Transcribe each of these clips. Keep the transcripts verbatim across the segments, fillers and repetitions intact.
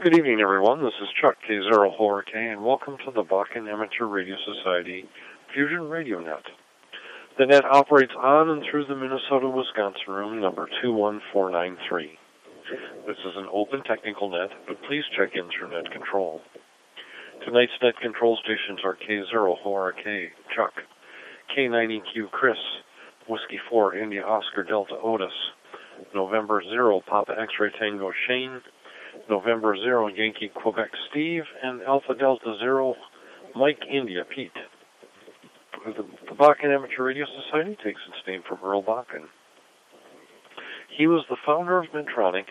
Good evening, everyone. This is Chuck, K zero four K, and welcome to the Bakken Amateur Radio Society Fusion Radio Net. The net operates on and through the Minnesota-Wisconsin room number two one four nine three. This is an open technical net, but please check in through net control. Tonight's net control stations are K zero four K, Chuck, K nine E Q, Chris, Whiskey four, India Oscar Delta Otis, November zero, Papa X-Ray Tango Shane, November zero, Yankee Quebec Steve, and Alpha Delta zero, Mike India Pete. The, the Bakken Amateur Radio Society takes its name from Earl Bakken. He was the founder of Medtronic.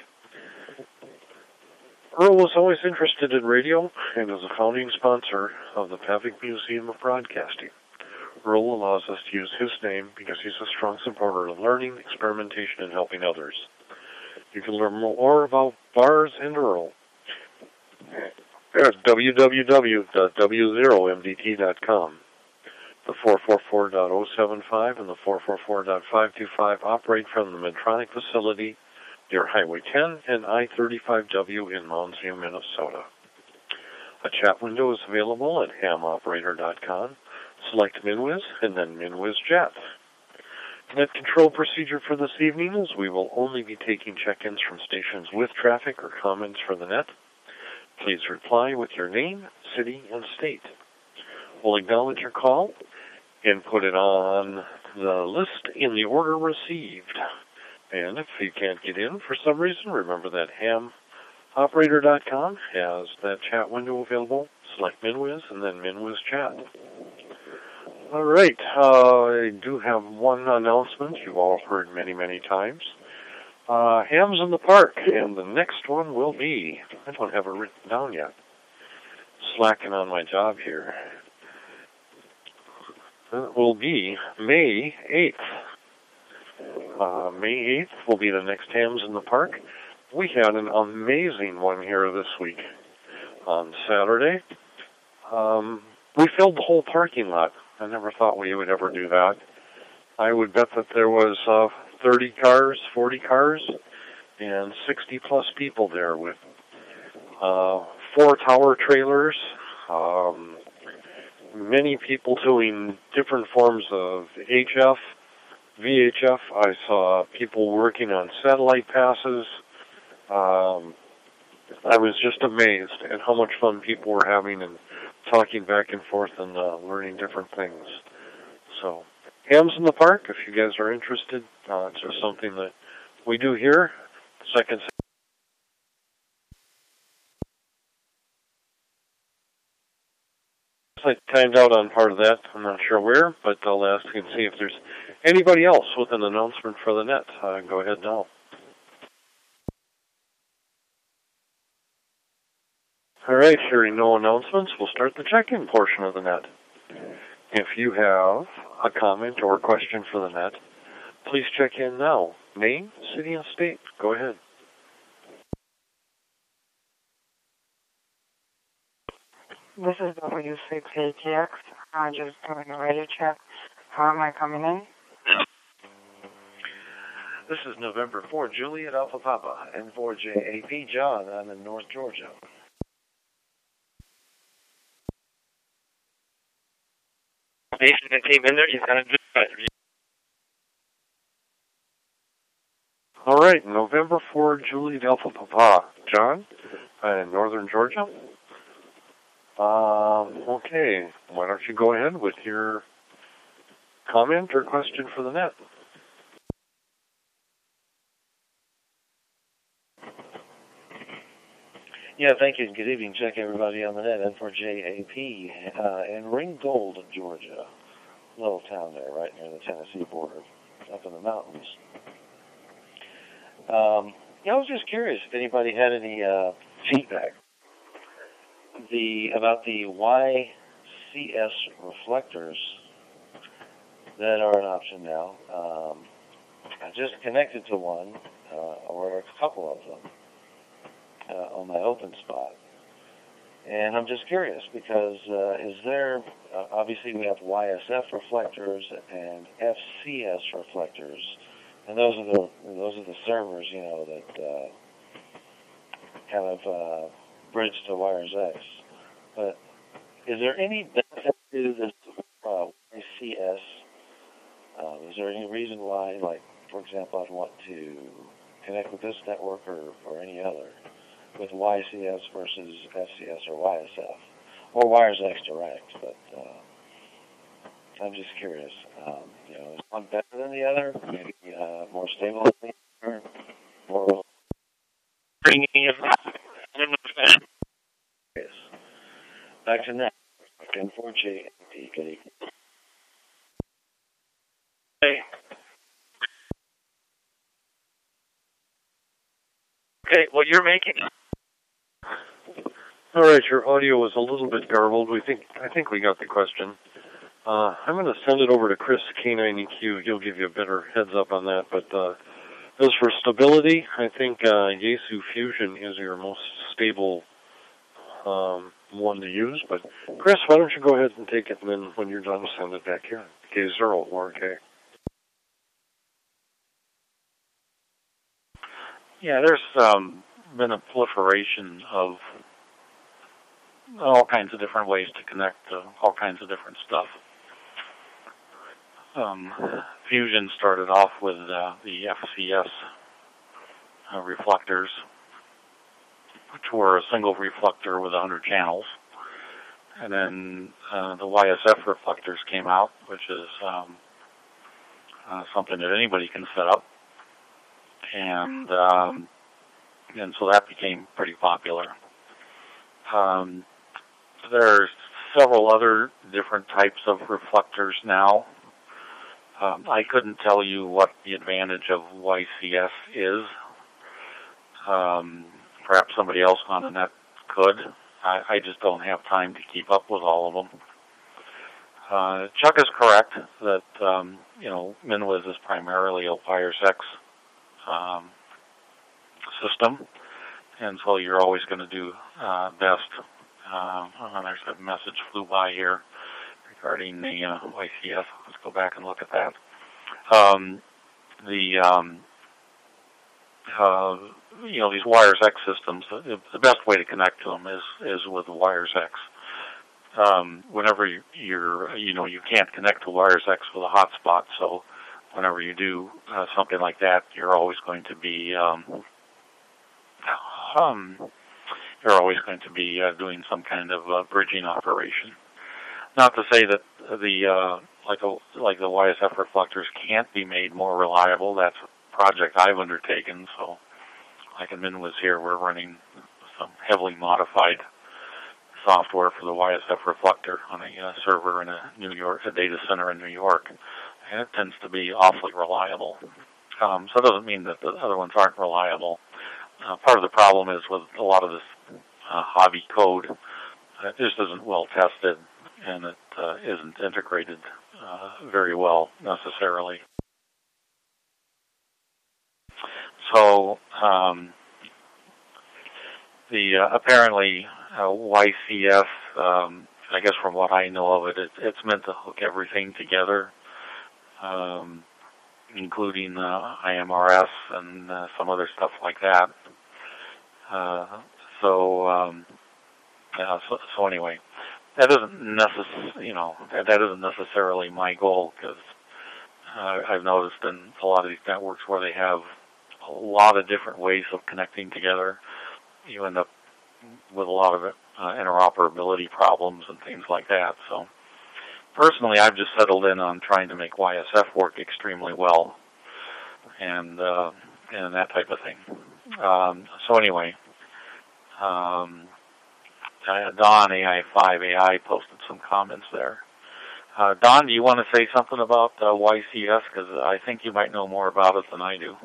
Earl was always interested in radio and is a founding sponsor of the Pavic Museum of Broadcasting. Earl allows us to use his name because he's a strong supporter of learning, experimentation, and helping others. You can learn more about Bars and Earl at w w w dot w zero m d t dot com. The four four four dot zero seven five and the four four four dot five two five operate from the Medtronic facility near Highway ten and I thirty-five W in Mounds View, Minnesota. A chat window is available at ham operator dot com. Select MinWiz and then MinWiz Chat. Net control procedure for this evening is we will only be taking check-ins from stations with traffic or comments for the net. Please reply with your name, city, and state. We'll acknowledge your call and put it on the list in the order received. And if you can't get in for some reason, remember that ham operator dot com has that chat window available. Select MinWiz and then MinWiz Chat. All right, uh, I do have one announcement you've all heard many, many times. Uh, Ham's in the Park, and the next one will be, I don't have it written down yet, slacking on my job here. It will be May eighth. Uh, May eighth will be the next Ham's in the Park. We had an amazing one here this week on Saturday. Um, we filled the whole parking lot. I never thought we would ever do that. I would bet that there was uh, thirty cars, forty cars, and sixty plus people there with uh, four tower trailers, um, many people doing different forms of H F, V H F. I saw people working on satellite passes. Um, I was just amazed at how much fun people were having and talking back and forth and uh, learning different things. So, Ham's in the Park, if you guys are interested. Uh, it's just something that we do here. Second. I timed out on part of that. I'm not sure where, but I'll ask and see if there's anybody else with an announcement for the net. Uh, go ahead now. All right, hearing no announcements, we'll start the check-in portion of the net. If you have a comment or a question for the net, please check in now. Name, city, and state. Go ahead. This is W six A T X. I'm just doing a radio check. How am I coming in? This is November fourth, Juliet Alpha Papa, N four J A P John. I'm in North Georgia. Nation that came in there, you kind of just All right, November fourth, Juliet Alpha Papa. John, uh, in Northern Georgia. Um, okay, why don't you go ahead with your comment or question for the net? Yeah, thank you. Good evening. Check everybody on the net. N four J A P uh, in Ringgold, Georgia. Little town there, right near the Tennessee border, up in the mountains. Um, yeah, I was just curious if anybody had any uh, feedback the about the Y C S reflectors that are an option now. Um, I just connected to one, uh, or a couple of them. Uh, on my open spot. And I'm just curious because uh, is there, uh, obviously we have Y S F reflectors and F C S reflectors, and those are the those are the servers, you know, that uh, kind of uh, bridge to Wires X. But is there any benefit to this uh, Y C S? Uh, is there any reason why, like, for example, I'd want to connect with this network or, or any other with Y C S versus S C S or Y S F or Wires X Direct? But uh, I'm just curious. Um, you know, is one better than the other? Maybe uh, more stable than the other? More Bringing it back. I don't know if that. Yes. Back to that. ten four J M P. Good evening. Okay. Okay, well, you're making. All right, your audio was a little bit garbled. We think I think we got the question. Uh, I'm going to send it over to Chris K nine E Q. He'll give you a better heads up on that. But uh, as for stability, I think uh, Yaesu Fusion is your most stable um, one to use. But Chris, why don't you go ahead and take it, and then when you're done, send it back here. K zero or K. Yeah, there's um, been a proliferation of all kinds of different ways to connect to all kinds of different stuff. Um, Fusion started off with uh, the F C S uh, reflectors, which were a single reflector with one hundred channels. And then uh, the Y S F reflectors came out, which is um, uh, something that anybody can set up. And um, and so that became pretty popular. Um, there's several other different types of reflectors now. Um, I couldn't tell you what the advantage of Y C S is. Um, perhaps somebody else on the net could. I, I just don't have time to keep up with all of them. Uh, Chuck is correct that um, you know MinWiz is primarily a Wires X um, system, and so you're always going to do uh, best. Uh, oh, there's a message flew by here regarding the uh, Y C S. Let's go back and look at that. Um, the um, uh, you know these Wires X systems. The, the best way to connect to them is is with Wires X. Um, whenever you, you're you know you can't connect to Wires X with a hotspot, so whenever you do uh, something like that, you're always going to be um, um, you're always going to be uh, doing some kind of uh, bridging operation. Not to say that the uh, like a, like the Y S F reflectors can't be made more reliable. That's a project I've undertaken. So, like in MinWiz here, we're running some heavily modified software for the Y S F reflector on a uh, server in a New York, a data center in New York, and it tends to be awfully reliable. Um, so it doesn't mean that the other ones aren't reliable. Uh, part of the problem is with a lot of this uh, hobby code, uh, it just isn't well tested, and it uh, isn't integrated uh, very well necessarily. So um, the uh, apparently uh, Y C S, um, I guess from what I know of it, it, it's meant to hook everything together, um, including uh, I M R S and uh, some other stuff like that. Uh, so, um, yeah, so, so anyway, that isn't necess- you know, that, that isn't necessarily my goal, because uh, I've noticed in a lot of these networks where they have a lot of different ways of connecting together, you end up with a lot of uh, interoperability problems and things like that. So, personally, I've just settled in on trying to make Y S F work extremely well, and uh, and that type of thing. Um, so anyway, um, uh, Don A I five A I posted some comments there. Uh, Don, do you want to say something about uh, Y C S? Because I think you might know more about it than I do.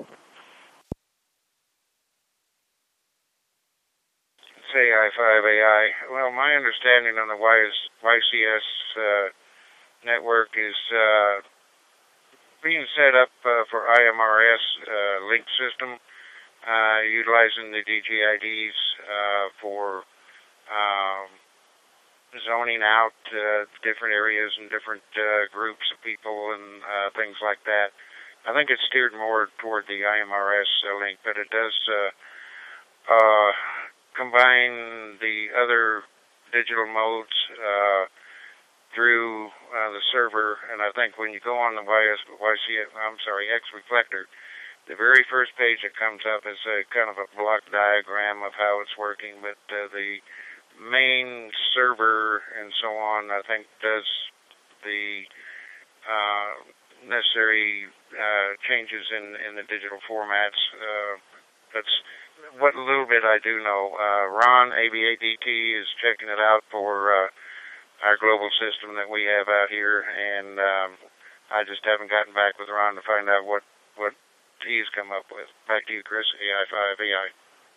A I five A I. Well, my understanding on the Y C S uh, network is uh, being set up uh, for I M R S uh, link system, uh, utilizing the D G I Ds uh, for um, zoning out uh, different areas and different uh, groups of people and uh, things like that. I think it's steered more toward the I M R S uh, link, but it does uh, uh, combine the other digital modes uh, through uh, the server, and I think when you go on the Y S, Y C, I'm sorry, X Reflector, the very first page that comes up is a kind of a block diagram of how it's working, but uh, the main server and so on, I think, does the uh, necessary uh, changes in, in the digital formats. Uh, that's what little bit I do know. Uh, Ron, A B A D T, is checking it out for uh, our global system that we have out here, and um, I just haven't gotten back with Ron to find out what, what he's come up with. Back to you, Chris, A I five A I.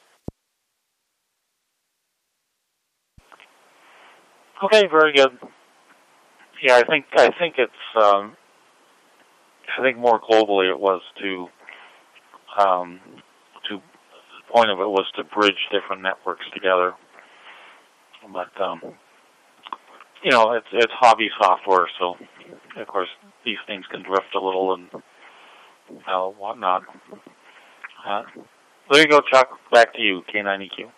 Okay, very good. Yeah, I think I think it's um, I think more globally it was to um, to the point of it was to bridge different networks together. But um, you know, it's it's hobby software, so of course these things can drift a little and uh, whatnot. Uh, there you go, Chuck. Back to you, K nine E Q.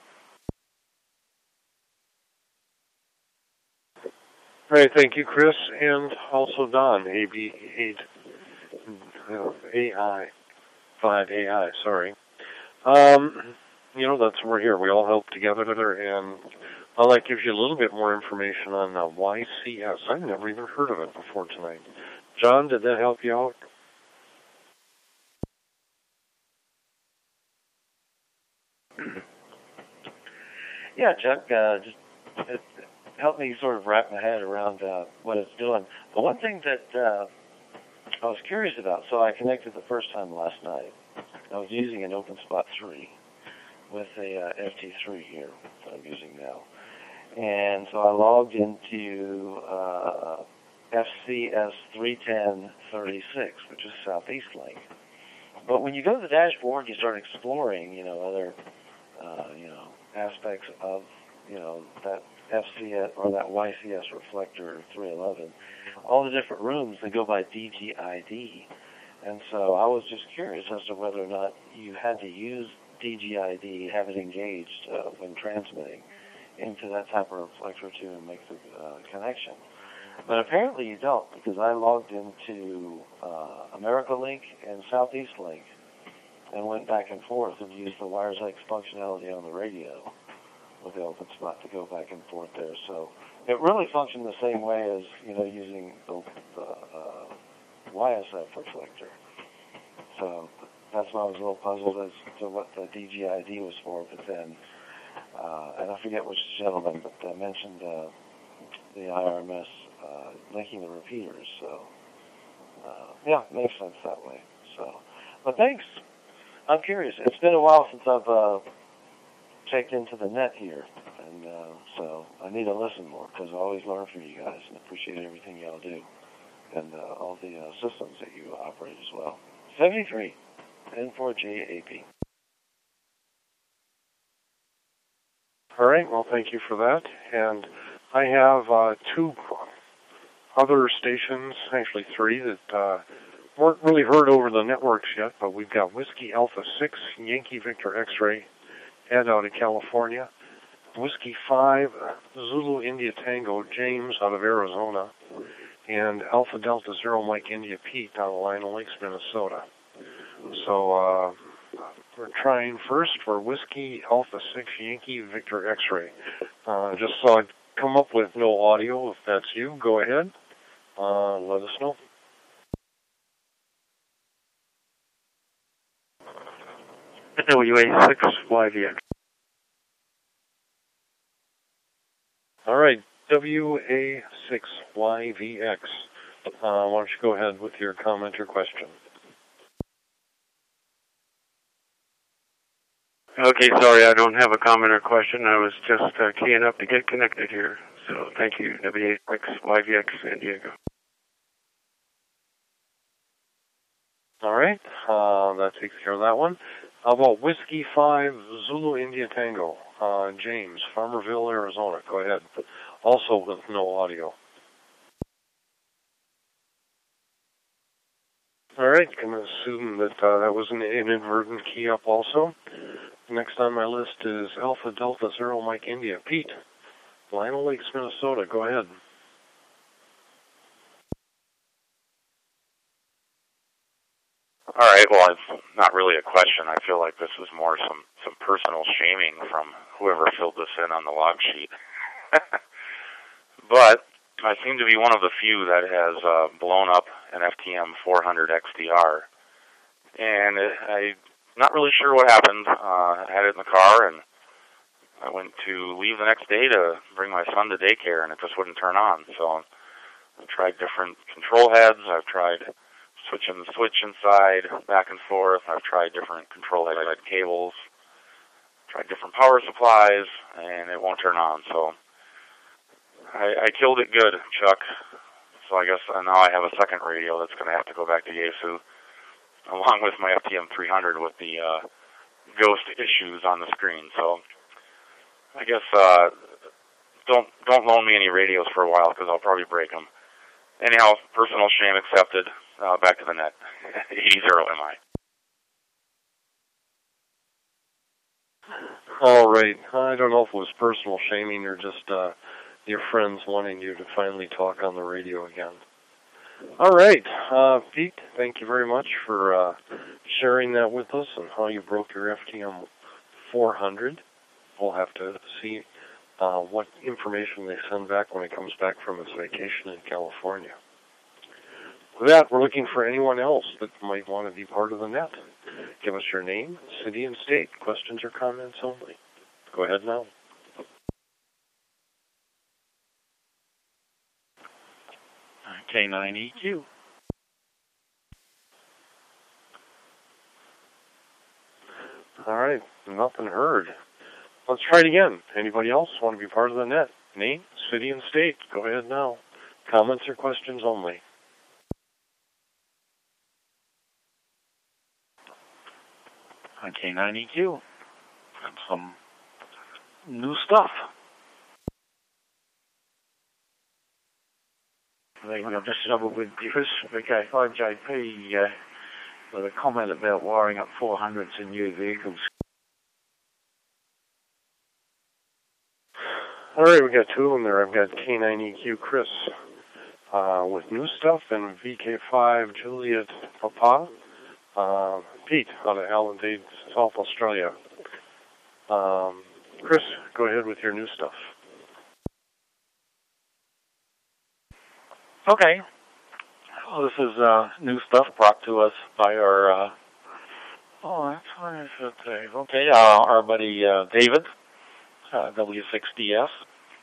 All right, thank you, Chris, and also Don, A B eight, A I, five A I, sorry. Um, you know, that's why we're here. We all help together, and well, that gives you a little bit more information on uh, Y C S. I've never even heard of it before tonight. John, did that help you out? Yeah, Chuck, uh, just it helped me sort of wrap my head around uh, what it's doing. But one thing that uh, I was curious about, so I connected the first time last night. I was using an OpenSpot three with a uh, F T three here that I'm using now. And so I logged into uh, F C S three ten thirty-six, which is Southeast Link. But when you go to the dashboard, you start exploring, you know, other, uh, you know, aspects of, you know, that F C S or that Y C S reflector three eleven. All the different rooms, they go by D G I D. And so I was just curious as to whether or not you had to use D G I D, have it engaged uh, when transmitting into that type of reflector to make the uh, connection. But apparently you don't, because I logged into uh, America Link and Southeast Link and went back and forth and used the WiresX functionality on the radio with the OpenSpot to go back and forth there. So it really functioned the same way as, you know, using the, the uh, Y S F reflector. So that's why I was a little puzzled as to what the D G I D was for, but then, uh, and I forget which gentleman, but uh, mentioned uh, the I R M S uh, linking the repeaters. So, uh, yeah, makes sense that way. So, but thanks. I'm curious. It's been a while since I've uh, checked into the net here, and uh, so I need to listen more because I always learn from you guys and appreciate everything y'all do and uh, all the uh, systems that you operate as well. seventy-three, N four J A P. All right, well, thank you for that. And I have uh, two other stations, actually three, that uh, weren't really heard over the networks yet, but we've got Whiskey Alpha six, Yankee Victor X-Ray, Ed out of California, Whiskey five, Zulu India Tango, James out of Arizona, and Alpha Delta Zero Mike India Pete out of Lionel Lakes, Minnesota. So uh, we're trying first for Whiskey Alpha six Yankee Victor X-Ray. Uh, just so I'd come up with no audio. If that's you, go ahead. Uh, let us know. W A six Y V X. All right, W A six Y V X. Uh, why don't you go ahead with your comment or question? Okay, sorry, I don't have a comment or question. I was just uh, keying up to get connected here. So thank you, W A six Y V X San Diego. All right, uh, that takes care of that one. How about Whiskey five Zulu India Tango? Uh, James, Farmerville, Arizona. Go ahead. Also with no audio. All right, I'm going to assume that uh, that was an inadvertent key up also. Next on my list is Alpha Delta Zero Mike India. Pete, Lima Lakes, Minnesota. Go ahead. All right, well, it's not really a question. I feel like this is more some, some personal shaming from whoever filled this in on the log sheet. But I seem to be one of the few that has uh, blown up an F T M four hundred X D R. And it, I'm not really sure what happened. Uh, I had it in the car, and I went to leave the next day to bring my son to daycare, and it just wouldn't turn on. So I've tried different control heads. I've tried switching the switch inside, back and forth. I've tried different control head cables, tried different power supplies, and it won't turn on. So I, I killed it good, Chuck. So I guess now I have a second radio that's going to have to go back to Yaesu, along with my F T M three hundred with the uh, ghost issues on the screen. So I guess uh, don't don't loan me any radios for a while because I'll probably break them. Anyhow, personal shame accepted. Uh, back to the net. eighty zero M I. All right. I don't know if it was personal shaming or just uh, your friends wanting you to finally talk on the radio again. All right. Uh, Pete, thank you very much for uh, sharing that with us and how you broke your F T M four hundred. We'll have to see uh, what information they send back when it comes back from its vacation in California. With that, we're looking for anyone else that might want to be part of the net. Give us your name, city, and state. Questions or comments only. Go ahead now. K nine E Q. All right, nothing heard. Let's try it again. Anybody else want to be part of the net? Name, city, and state. Go ahead now. Comments or questions only. On K nine E Q. And some new stuff. I've just doubled with Chris V K five J P uh, with a comment about wiring up four hundreds in new vehicles. All right, we got two of them there. I've got K nine E Q Chris uh, with new stuff and V K five Juliet Papa. Uh, Pete out of Allendale, South Australia. Um, Chris, go ahead with your new stuff. Okay. Well, this is uh, new stuff brought to us by our, uh, oh, that's what I should say. Okay, uh, our buddy uh, David, uh, W six D S.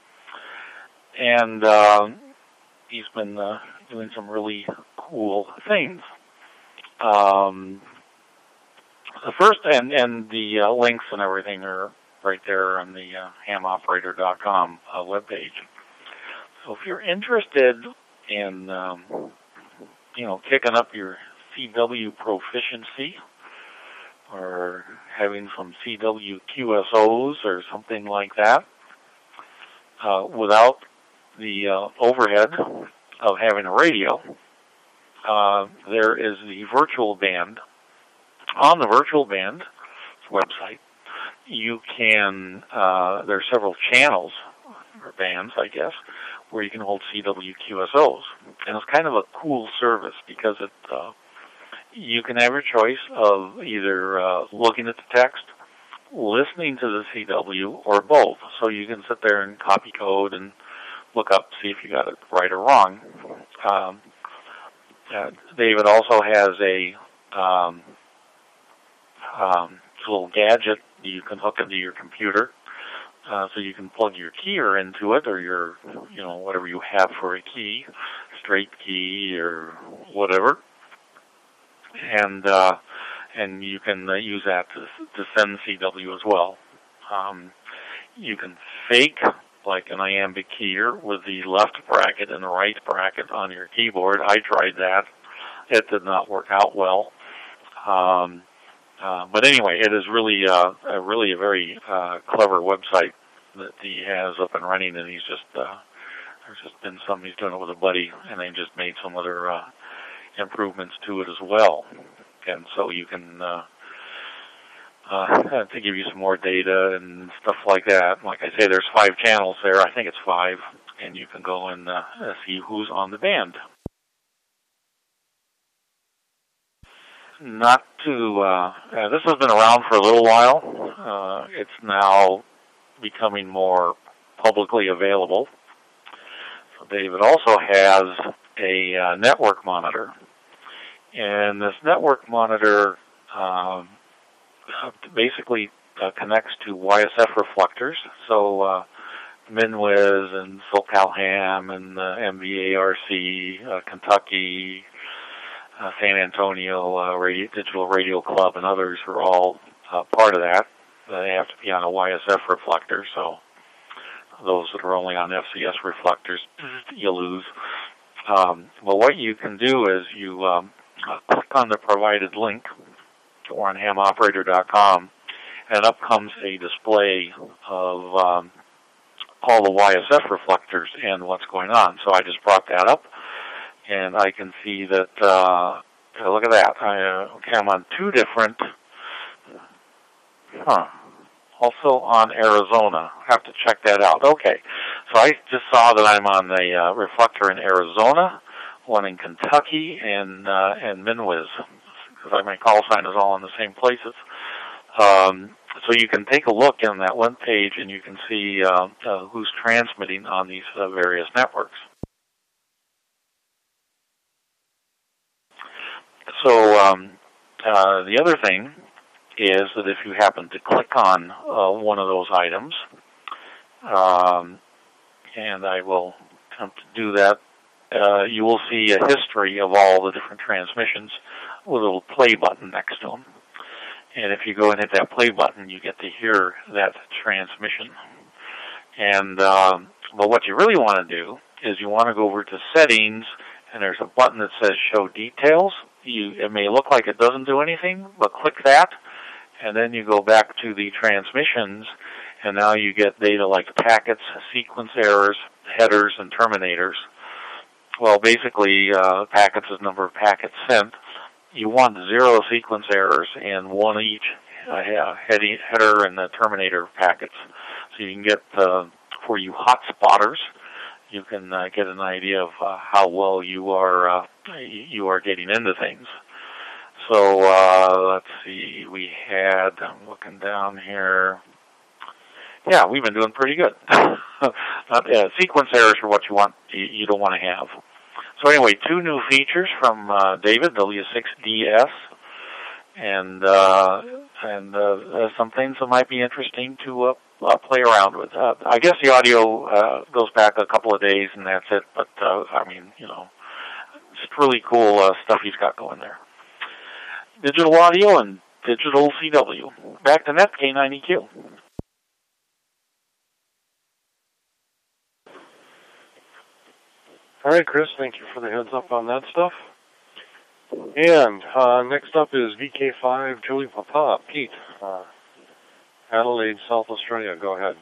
And uh, he's been uh, doing some really cool things. Um, the first, and, and the uh, links and everything are right there on the uh, ham operator dot com uh, webpage. So if you're interested in, um, you know, kicking up your C W proficiency or having some C W Q S Os or something like that, uh, without the uh, overhead of having a radio, Uh, there is the virtual band. On the virtual band website, you can, uh, there are several channels, or bands, I guess, where you can hold C W Q S Os. And it's kind of a cool service because it, uh, you can have your choice of either uh, looking at the text, listening to the C W, or both. So you can sit there and copy code and look up, see if you got it right or wrong. Um, Uh, David also has a um, um, little gadget you can hook into your computer, uh, so you can plug your keyer into it, or your, you know, whatever you have for a key, straight key or whatever, and uh, and you can uh, use that to to send C W as well. Um, you can fake like an iambic keyer with the left bracket and the right bracket on your keyboard. I tried that. It did not work out well. Um, uh, but anyway, it is really, uh, a really a very uh, clever website that he has up and running, and he's just, uh, there's just been some, he's doing it with a buddy, and they just made some other uh, improvements to it as well. And so you can, uh, uh, to give you some more data and stuff like that. Like I say, there's five channels there. I think it's five, and you can go and uh, see who's on the band. Not to, uh, uh, this has been around for a little while. Uh, it's now becoming more publicly available. So David also has a uh, network monitor. And this network monitor um, basically uh, connects to Y S F reflectors. So uh, MinWiz and SoCalHam and uh, M V A R C, uh, Kentucky, uh, San Antonio uh, Radio, Digital Radio Club, and others are all uh, part of that. Uh, they have to be on a Y S F reflector, so those that are only on F C S reflectors, you lose. Um, well, what you can do is you um, click on the provided link or on ham operator dot com, and up comes a display of um, all the Y S F reflectors and what's going on. So I just brought that up, and I can see that, uh, look at that. I, uh, okay, I'm on two different, huh, also on Arizona. I have to check that out. Okay, so I just saw that I'm on the uh, reflector in Arizona, one in Kentucky, and uh, and MinWiz, because my call sign is all in the same places. Um, so you can take a look on that one page, and you can see uh, uh, who's transmitting on these uh, various networks. So um, uh, the other thing is that if you happen to click on uh, one of those items, um, and I will attempt to do that, uh, you will see a history of all the different transmissions with a little play button next to them. And if you go and hit that play button, you get to hear that transmission. And um, well, what you really want to do is you want to go over to Settings, and there's a button that says Show Details. You, it may look like it doesn't do anything, but click that, and then you go back to the transmissions, and now you get data like packets, sequence errors, headers, and terminators. Well, basically, uh, packets is number of packets sent. You want zero sequence errors and one each uh, header and the terminator packets. So you can get, uh, for you hotspotters, you can uh, get an idea of uh, how well you are uh, you are getting into things. So uh, let's see, we had, I'm looking down here, yeah, we've been doing pretty good. uh, yeah, sequence errors are what you want, you, you don't want to have. So anyway, two new features from uh, David, the L I A six D S, and uh, and uh, some things that might be interesting to uh, uh, play around with. Uh, I guess the audio uh, goes back a couple of days, and that's it. But uh, I mean, you know, it's really cool uh, stuff he's got going there. Digital audio and digital C W. Back to Net K ninety Q. All right, Chris, thank you for the heads up on that stuff. And uh, next up is V K five Julie Papa. Pete, uh, Adelaide, South Australia. Go ahead.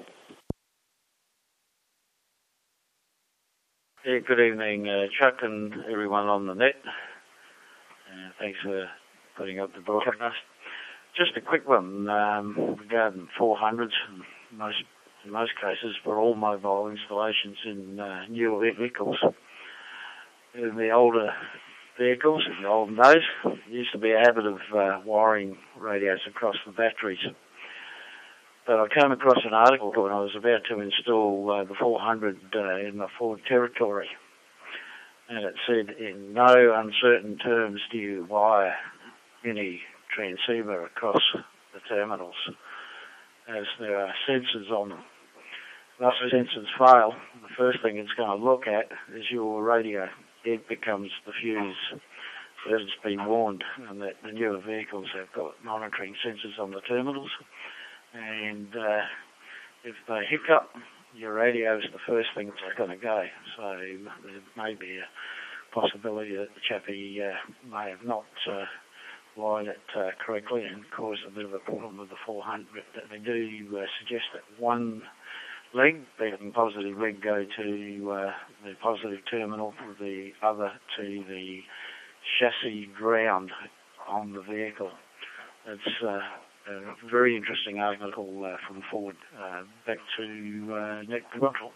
Hey, good evening, uh, Chuck and everyone on the net. Uh, thanks for putting up the broadcast. Just a quick one um, regarding four hundreds. Most in most cases, for all mobile installations in uh, newer vehicles. In the older vehicles, in the olden days, there used to be a habit of uh, wiring radios across the batteries. But I came across an article when I was about to install uh, the four hundred uh, in the Ford Territory. And it said, in no uncertain terms do you wire any transceiver across the terminals, as there are sensors on them. Once the sensors fail, the first thing it's going to look at is your radio. It becomes the fuse. So it's been warned, and that the newer vehicles have got monitoring sensors on the terminals. And uh, if they hiccup, your radio is the first thing that's going to go. So there may be a possibility that the chappie uh, may have not uh, wired it uh, correctly and caused a bit of a problem with the four hundred. They do uh, suggest that one leg, the positive leg, go to uh, the positive terminal, the other to the chassis ground on the vehicle. It's uh, a very interesting article uh, from Ford. Uh, back to uh, Nick Commercial.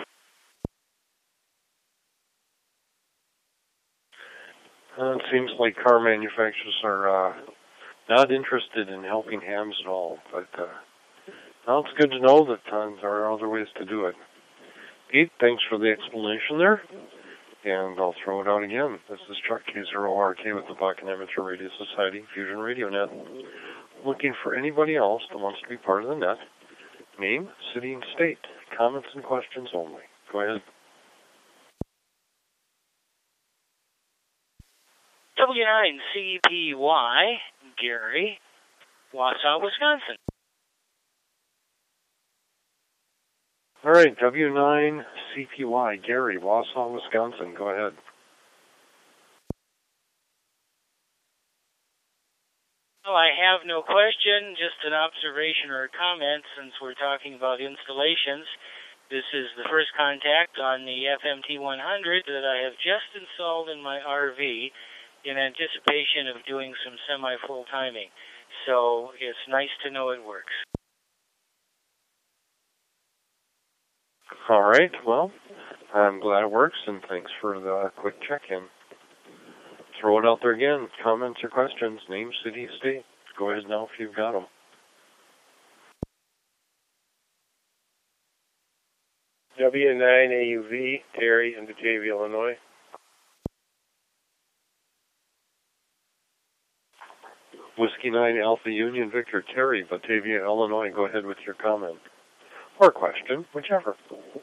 Uh, it seems like car manufacturers are uh, not interested in helping hams at all, but uh, well, it's good to know that uh, there are other ways to do it. Pete, thanks for the explanation there, and I'll throw it out again. This is Chuck K zero R K with the Bakken Amateur Radio Society Fusion Radio Net. Looking for anybody else that wants to be part of the net. Name, city, and state. Comments and questions only. Go ahead. W nine C P Y, Gary, Wausau, Wisconsin. All right, W nine C P Y, Gary, Wausau, Wisconsin. Go ahead. Well, I have no question, just an observation or a comment since we're talking about installations. This is the first contact on the F M T one hundred that I have just installed in my R V in anticipation of doing some semi-full timing. So it's nice to know it works. All right, well, I'm glad it works, and thanks for the quick check-in. Throw it out there again. Comments or questions, name, city, state. Go ahead now if you've got them. W nine A U V, Terry in Batavia, Illinois. Whiskey nine Alpha Union Victor, Terry, Batavia, Illinois. Go ahead with your comment. Or question, whichever.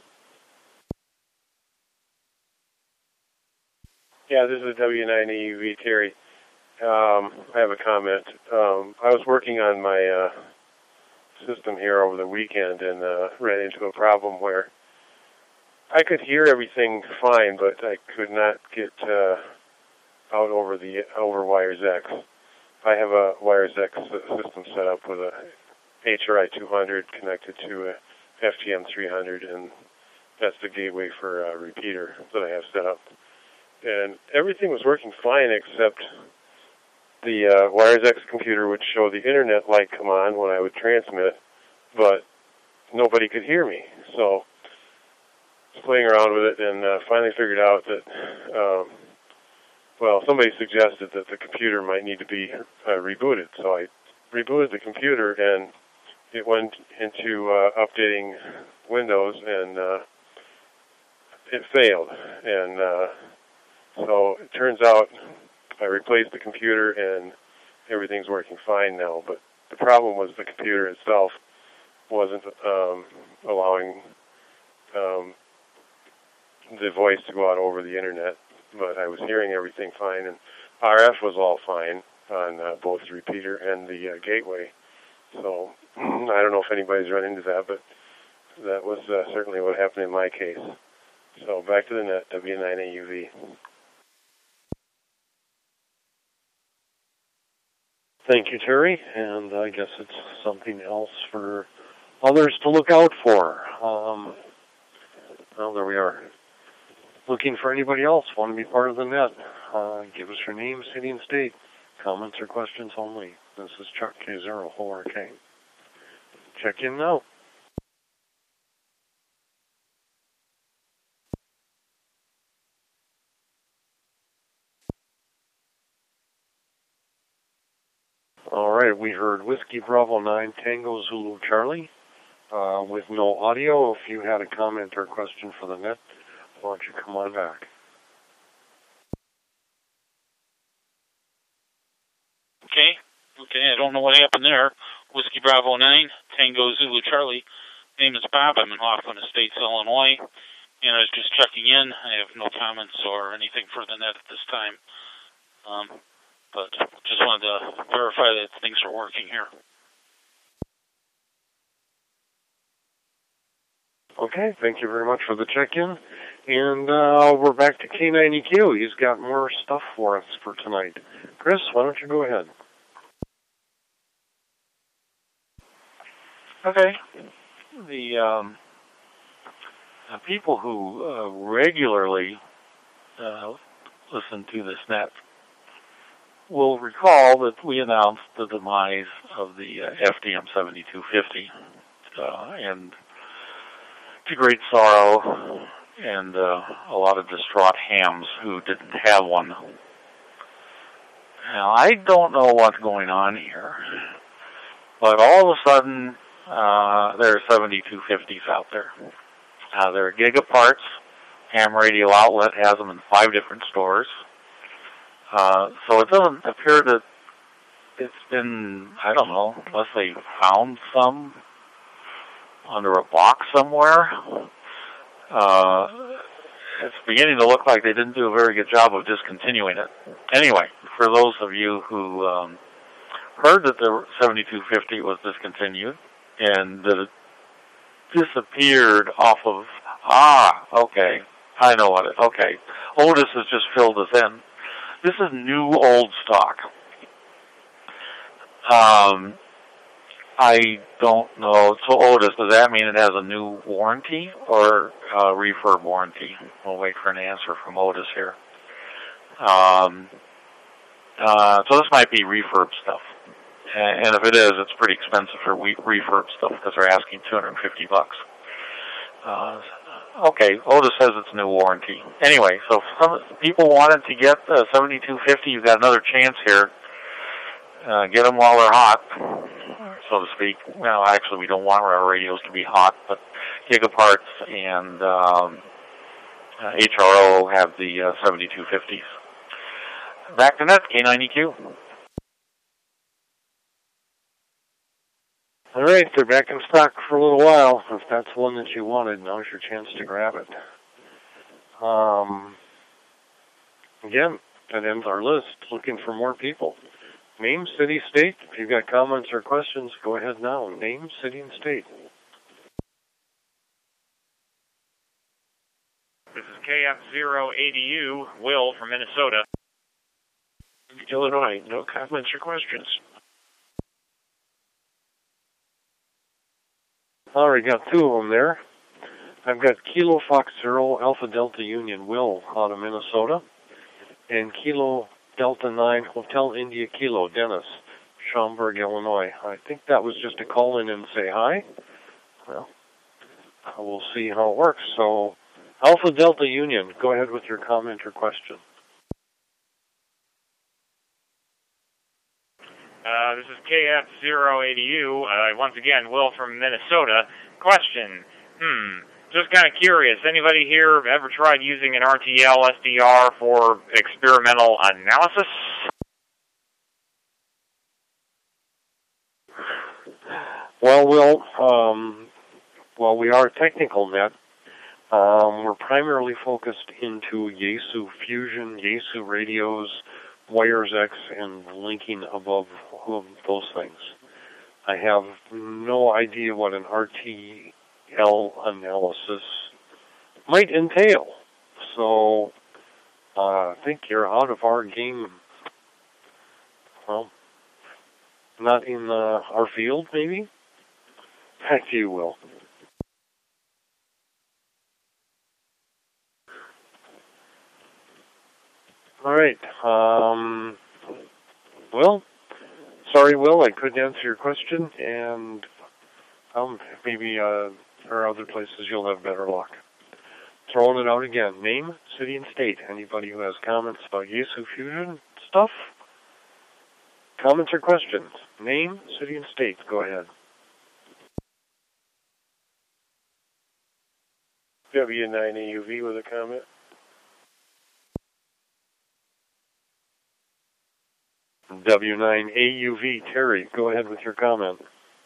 Yeah, this is W nine A U V, Terry. Um, I have a comment. Um, I was working on my uh, system here over the weekend and uh, ran into a problem where I could hear everything fine, but I could not get uh, out over the over WiresX. I have a WiresX system set up with a H R I two hundred connected to a F T M three hundred, and that's the gateway for a repeater that I have set up. And everything was working fine except the uh, WiresX computer would show the internet light come on when I would transmit, but nobody could hear me. So I was playing around with it and uh, finally figured out that, um, well, somebody suggested that the computer might need to be uh, rebooted. So I rebooted the computer and it went into uh, updating Windows and uh, it failed. And uh, so it turns out I replaced the computer and everything's working fine now. But the problem was the computer itself wasn't um, allowing um, the voice to go out over the internet. But I was hearing everything fine, and R F was all fine on uh, both the repeater and the uh, gateway. So I don't know if anybody's run into that, but that was uh, certainly what happened in my case. So back to the net, W nine A U V. Thank you, Terry, and I guess it's something else for others to look out for. Um, well, there we are. Looking for anybody else, want to be part of the net, uh, give us your name, city, and state. Comments or questions only. This is Chuck K zero R K. Check in now. All right, we heard Whiskey Bravo nine Tango Zulu Charlie uh, with no audio. If you had a comment or question for the net, why don't you come on back? Okay, okay, I don't know what happened there. Whiskey Bravo nine, Tango Zulu Charlie. Name is Bob. I'm in Hoffman Estates, Illinois, and I was just checking in. I have no comments or anything for the net at this time, um, but just wanted to verify that things are working here. Okay, thank you very much for the check-in. And uh, we're back to K ninety Q. He's got more stuff for us for tonight. Chris, why don't you go ahead? Okay. The um, uh, people who uh, regularly uh, listen to this net will recall that we announced the demise of the uh, F D M seventy-two fifty, uh, and to great sorrow and uh, a lot of distraught hams who didn't have one. Now, I don't know what's going on here, but all of a sudden, uh, there are seventy-two fifties out there. Uh, they're Gigaparts. Ham Radio Outlet has them in five different stores. Uh, so it doesn't appear that it's been, I don't know, unless they found some under a box somewhere. Uh, it's beginning to look like they didn't do a very good job of discontinuing it. Anyway, for those of you who um, heard that the seventy-two fifty was discontinued and that it disappeared off of, ah, okay, I know what it, okay. Otis has just filled us in. This is new old stock. Um, I don't know. So Otis, does that mean it has a new warranty or a refurb warranty? We'll wait for an answer from Otis here. Um, uh, so this might be refurb stuff. And if it is, it's pretty expensive for refurb stuff because they're asking two hundred fifty bucks. Uh, okay, Otis says it's new warranty. Anyway, so if some people wanted to get the seventy-two fifty, you've got another chance here. Uh, get them while they're hot, so to speak. Well, actually, we don't want our radios to be hot, but Gigaparts and um, uh, H R O have the uh, seventy-two fifties. Back to net, K nine E Q. All right, they're back in stock for a little while. If that's the one that you wanted, now's your chance to grab it. Um, again, that ends our list. Looking for more people. Name, city, state. If you've got comments or questions, go ahead now. Name, city, and state. This is K F zero A D U, Will from Minnesota. Illinois, no comments or questions. All right, got two of them there. I've got Kilo Fox Zero Alpha Delta Union Will out of Minnesota, and Kilo Delta nine Hotel India Kilo Dennis, Schaumburg, Illinois. I think that was just a call in and say hi. Well, we'll see how it works. So, Alpha Delta Union, go ahead with your comment or question. Uh, this is K F zero A D U, uh, once again, Will from Minnesota. Question, hmm, just kind of curious, anybody here ever tried using an R T L S D R for experimental analysis? Well, Will, um, well, we are technical net. Um, we're primarily focused into Yaesu Fusion, Yaesu radios, Wires X, and linking above those things. I have no idea what an R T L analysis might entail. So uh, I think you're out of our game. Well, not in uh, our field, maybe? Back to you, Will. All right. Um, well, sorry, Will, I couldn't answer your question, and um, maybe uh, there are other places you'll have better luck. Throwing it out again. Name, city, and state. Anybody who has comments about Yaesu Fusion stuff? Comments or questions? Name, city, and state. Go ahead. W nine A U V with a comment. W nine A U V, Terry, go ahead with your comment.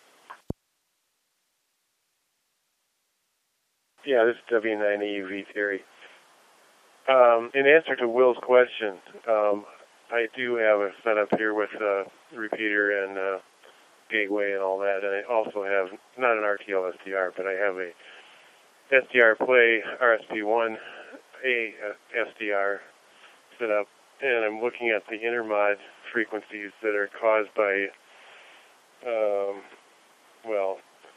Yeah, this is W nine A U V, Terry. Um, in answer to Will's question, um, I do have a setup here with a repeater and uh, gateway and all that, and I also have, not an R T L S D R, but I have a S D R Play R S P one A uh, S D R set up, and I'm looking at the intermod frequencies that are caused by, um, well,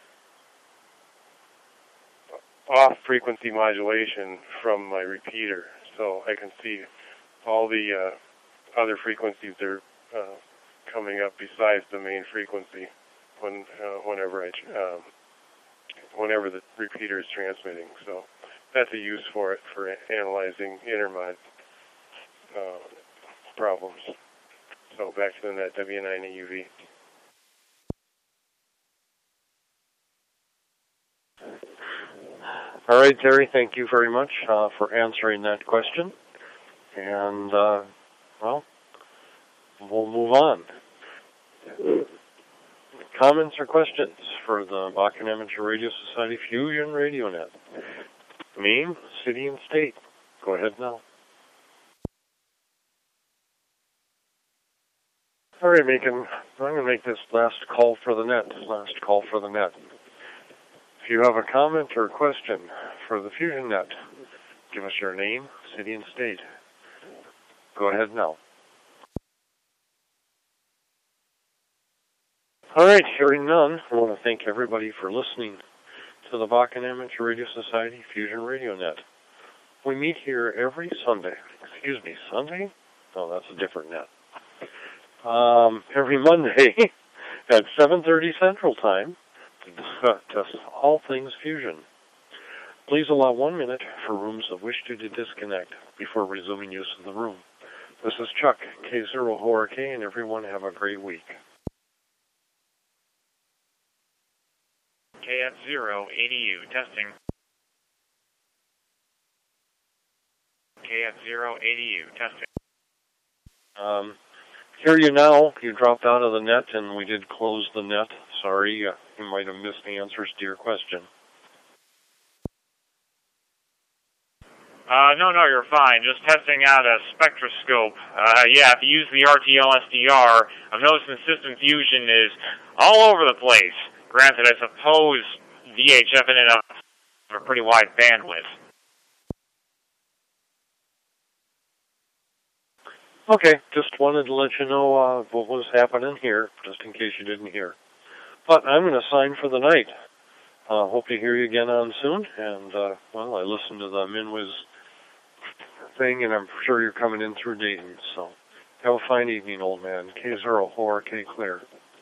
off-frequency modulation from my repeater. So I can see all the uh, other frequencies that are uh, coming up besides the main frequency when uh, whenever I uh, whenever the repeater is transmitting. So that's a use for it for analyzing intermod uh, problems. So back to the net W nine E U V. All right, Terry, thank you very much uh, for answering that question. And, uh, well, we'll move on. Comments or questions for the Bakken Amateur Radio Society Fusion Radio Net? Name, city, and state. Go ahead now. All right, making, I'm going to make this last call for the net, last call for the net. If you have a comment or a question for the Fusion Net, give us your name, city, and state. Go ahead now. All right, hearing none, I want to thank everybody for listening to the Bakken Amateur Radio Society Fusion Radio Net. We meet here every Sunday. Excuse me, Sunday? No, that's a different net. Um, every Monday at seven thirty Central Time to discuss all things fusion. Please allow one minute for rooms that wish to disconnect before resuming use of the room. This is Chuck, K zero H O R K, and everyone have a great week. K F zero A D U, testing. K F zero A D U, testing. Um, hear you now. You dropped out of the net, and we did close the net. Sorry, uh, you might have missed the answers to your question. Uh, no, no, you're fine. Just testing out a spectroscope. Uh, yeah, if you use the R T L S D R, I've noticed the system fusion is all over the place. Granted, I suppose V H F ended up for a pretty wide bandwidth. Okay, just wanted to let you know uh, what was happening here, just in case you didn't hear. But I'm going to sign for the night. Uh, hope to hear you again on soon. And, uh, well, I listened to the MinWiz thing, and I'm sure you're coming in through Dayton. So have a fine evening, old man. K zero H O R K clear.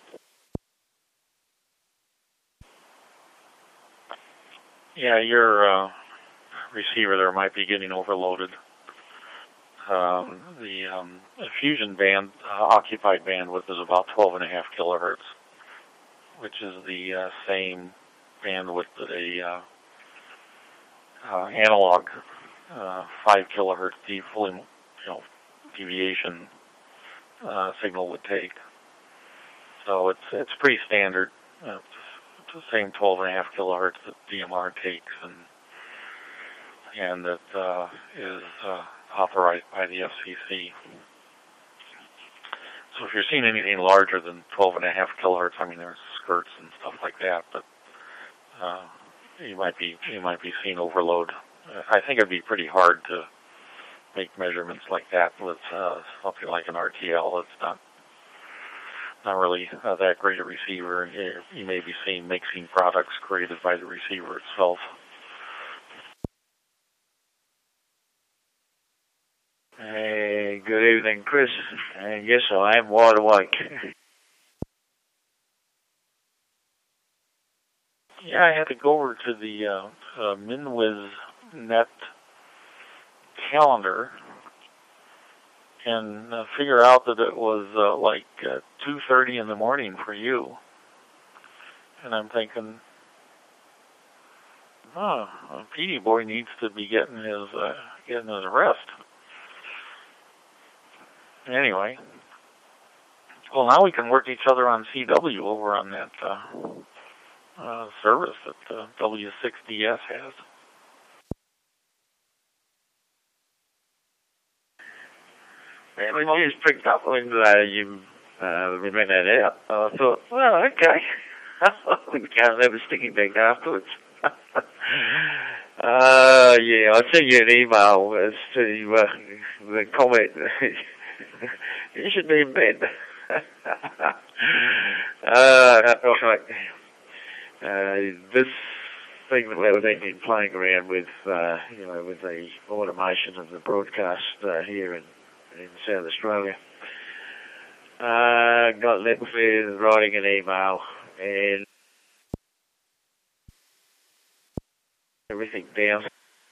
Yeah, your uh, receiver there might be getting overloaded. Um, the um, fusion band, uh, occupied bandwidth is about twelve and a half kilohertz, which is the uh, same bandwidth that a uh, uh, analog uh, five kilohertz deep, fully, you know, deviation uh, signal would take. So it's it's pretty standard. Uh, it's the same twelve and a half kilohertz that D M R takes, and and that uh, is uh, authorized by the F C C. So if you're seeing anything larger than twelve and a half kilohertz, I mean, there's skirts and stuff like that, but uh, you might be you might be seeing overload. I think it'd be pretty hard to make measurements like that with uh, something like an R T L. It's not not really uh, that great a receiver. You, you may be seeing mixing products created by the receiver itself. Hey, good evening, Chris. Uh, yes, I am wide awake. Yeah, I had to go over to the uh, uh, MinWiz Net calendar and uh, figure out that it was uh, like uh, two thirty in the morning for you. And I'm thinking, oh, well, Petey boy needs to be getting his uh, getting his rest. Anyway, well, now we can work each other on C W over on that uh, uh, service that uh, W six D S has. And when I just picked up when uh, you uh, read that out, I thought, well, okay. We can't have a sticky bag afterwards. uh, yeah, I'll send you an email as to uh, the comment. You should be in bed. uh, right. Uh, this thing that we've been playing around with, uh, you know, with the automation of the broadcast uh, here in, in South Australia, Uh, got left with writing an email and everything down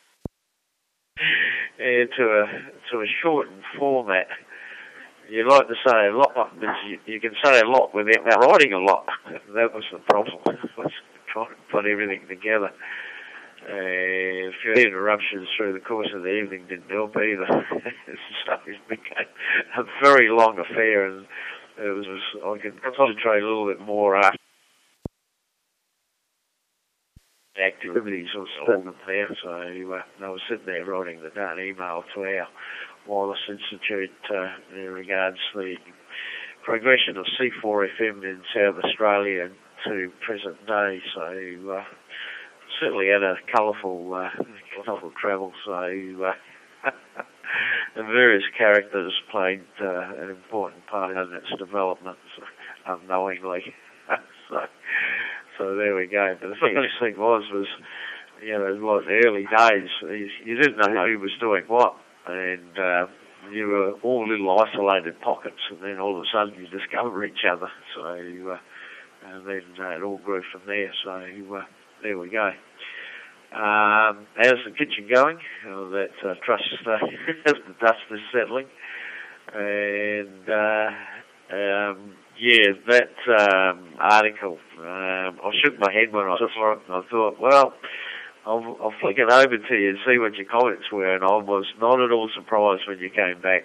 into a to a shortened format. You like to say a lot, but you, you can say a lot without writing a lot. That was the problem. Was trying to put everything together. Uh, a few interruptions through the course of the evening didn't help either. So it became a very long affair, and it was, I could concentrate a little bit more after activities or something there. So uh, I was sitting there writing the done email to our Wireless Institute uh, in regards to the progression of C four F M in South Australia to present day. So uh, certainly had a colourful, uh, colourful travel. So uh, the various characters played uh, an important part in its development unknowingly. so, so there we go. But the thing, the thing was, was, you know, like the early days, you, you didn't know who was doing what. And uh, you were all little isolated pockets, and then all of a sudden you discover each other. So, uh, and then uh, it all grew from there. So, uh, there we go. Um, how's the kitchen going? Oh, that uh, trust, uh, the dust is settling. And, uh, um, yeah, that um, article, um, I shook my head when I saw it, and I thought, well, I'll, I'll flick it over to you and see what your comments were, and I was not at all surprised when you came back.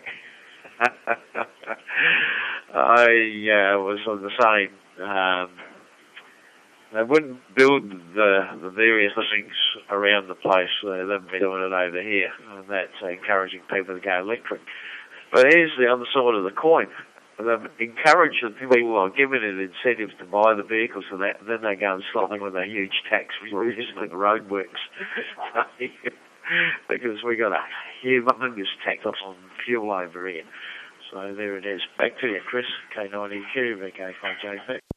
I uh, was on the same. Um, they wouldn't build the, the various things around the place. Uh, they've been doing it over here, and that's encouraging people to go electric. But here's the other side of the coin. They've encouraged the people who are given an incentive to buy the vehicles, and that, then they go and slot them with a huge tax for using the roadworks. Because we got a humongous tax on fuel over here. So there it is. Back to you, Chris. K ninety Q, V K five J P.